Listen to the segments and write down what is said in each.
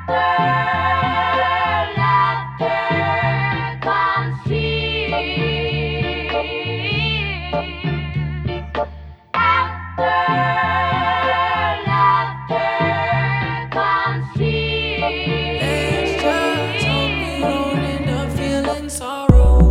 laughter comes cheer. After laughter comes cheer. Let's just hope we don't end up feeling sorrow.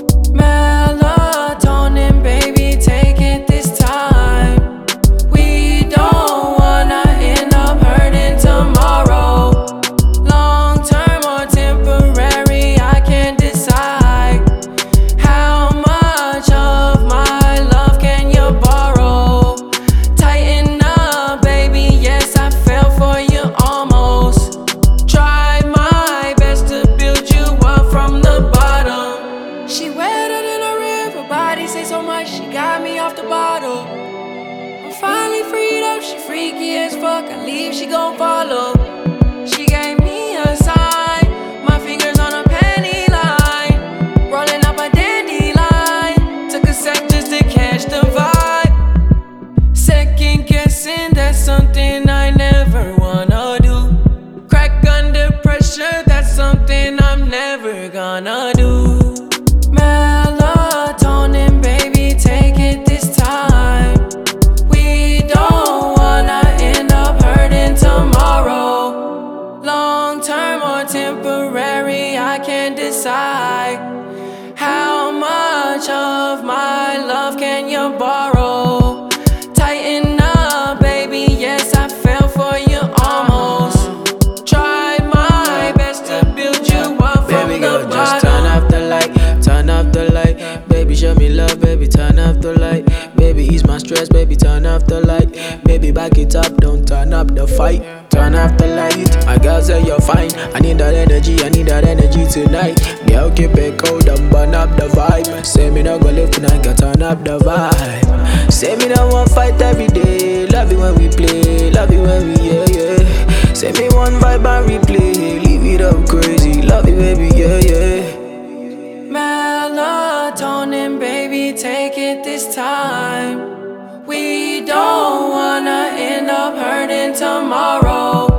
Melatonin, baby, take it this time. We don't wanna end up hurting tomorrow. Long term or temporary, I can't decide. How much of my love can you borrow? Tighten up, baby, yes, I fell for you almost. Try my best to build you up from the bottom. She wetter than a river, body say so much, she got me off the bottle. I'm finally freed up, she freaky as fuck, I leave, she gon' follow. She gave me a sign, my fingers on a penny line, rolling up a dandelion. Took a sec just to catch the vibe. Second guessing, that's something I never wanna do. Crack under pressure, that's something I'm never gonna do. Melatonin, baby, take it this time. We don't wanna end up hurting tomorrow. Long term or temporary, I can't decide. How much of my love can you borrow? Tighten up, baby, yes, I fell for you almost. Try my best to build you up from Baby the girl, just bottom. turn off the light, turn off the light. Baby, show me love, baby, turn off the light. Baby, ease my stress, baby, turn off the light. Baby, back it up, don't turn up the fight. Turn off the light, my girl say you're fine. I need that energy tonight. Girl, keep it cold and burn up the vibe. Say me no go live tonight, girl, turn up the vibe. Say me no want fight every day. Love it when we play, love it when we yeah. Say me one vibe and replay, leave it up crazy. Love it, baby, yeah. Melatonin, baby, take it this time. We don't wanna end up hurting tomorrow.